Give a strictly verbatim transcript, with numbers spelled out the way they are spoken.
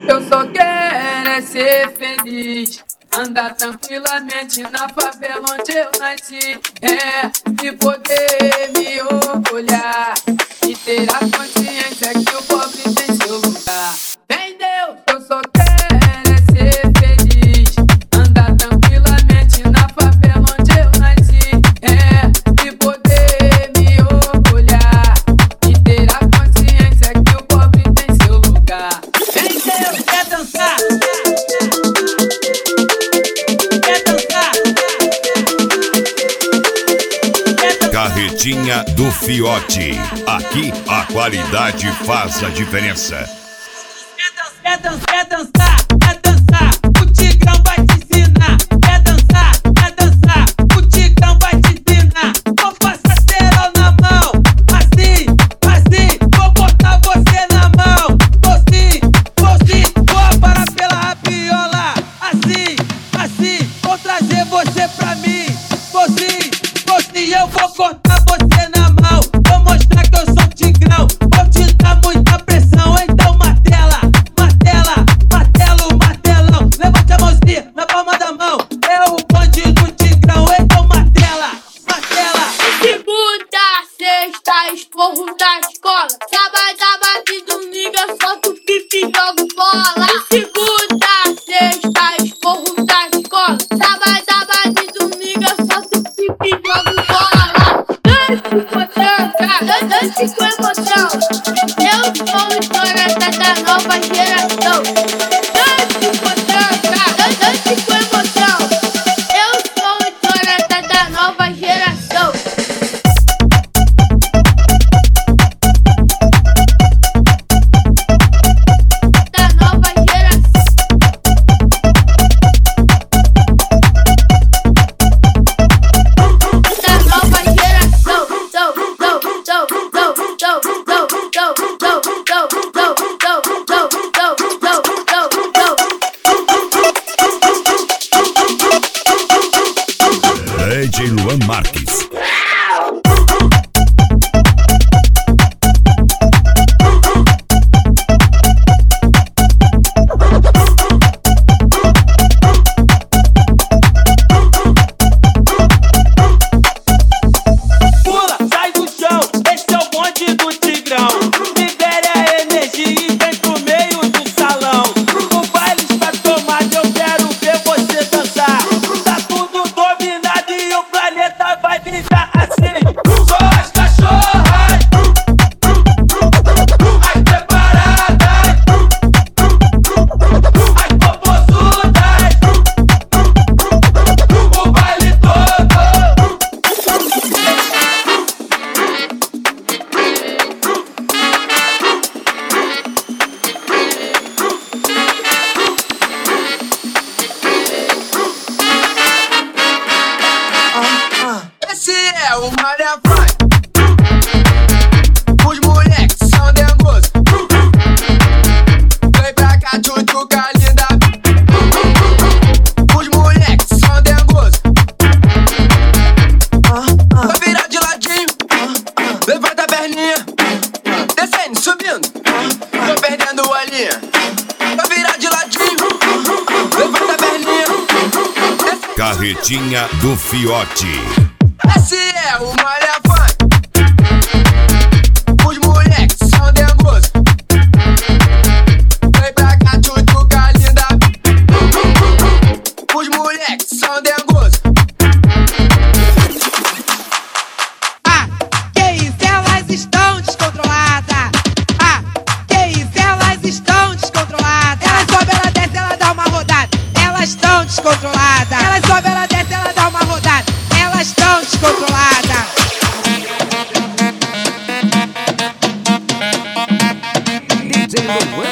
Eu só quero é ser feliz, andar tranquilamente na favela onde eu nasci. É, e poder me orgulhar e ter a consciência que o pobre tem seu lugar. Entendeu? Eu só quero é ser feliz, andar tranquilamente na favela onde eu nasci. É, e poder me orgulhar e ter a consciência que o pobre tem seu lugar. Entendeu? Quer dançar? Quer dançar? Carretinha do Fiote. Aqui a qualidade faz a diferença. Quer dançar? Quer dançar? Quer dançar? O Tigrão vai te ensinar. Quer dançar? Quer dançar? O Tigrão vai te ensinar. Vou passar cerol na mão, assim, assim. Vou botar você na mão, vou sim, vou sim. Vou parar pela rapiola, assim, assim. Vou trazer você pra mim, vou sim, vou sim. Eu vou cortar você na mão, vou mostrar que eu sou Tigrão. Vou te dar muita pressão, então martela, martela, martelo, martelão. Levante a mãozinha na palma da mão, é o bonde do Tigrão, então martela, martela. Segunda, sexta, esporro da escola. Sábado, sábado e domingo eu solto pipi e jogo bola. Segunda, sexta, esporro da escola. Sábado, sábado e domingo eu solto pipi e jogo bola. Dance com tranca, dance com emoção. Eu sou história da nova geração. Dance com tranca, dance com emoção. Eu sou história da nova geração. Da nova geração. Da nova geração. Dou, dou, dou, dou, dou, dou, dou, dou, dou, dou, dou, dou, dou, dou, dou, dou. D J Luan Marques. Pula, sai do chão, esse é o bonde do Tigrão. Libere a energia e vem pro meio do salão. O baile está tomado, eu quero ver você dançar. Tá tudo dominado e o planeta vai ficar assim. Só as cachorras, as preparadas, as popozudas, o baile todo. Esse é o Malha Funk. Os moleques são dengosos. Vem pra cá, tchutchuca linda. Os moleques são dengosos. Vai virar de ladinho. Levanta a perninha. Descendo, subindo. Tô perdendo a linha. Vai virar de ladinho. Levanta a perninha. Descendo. Carretinha do Fiote. Esse é o Malha Funk. Os moleques são dengosos. Vem pra cá, tchutchuca linda. Os moleques são dengosos. Ah, que isso, elas estão descontroladas. Ah, que isso, elas estão descontroladas. Ela sobe, ela desce, ela dá uma rodada. Elas estão descontroladas. Ela sobe, ela desce, ela dá uma rodada. Elas estão descontroladas. D J Luan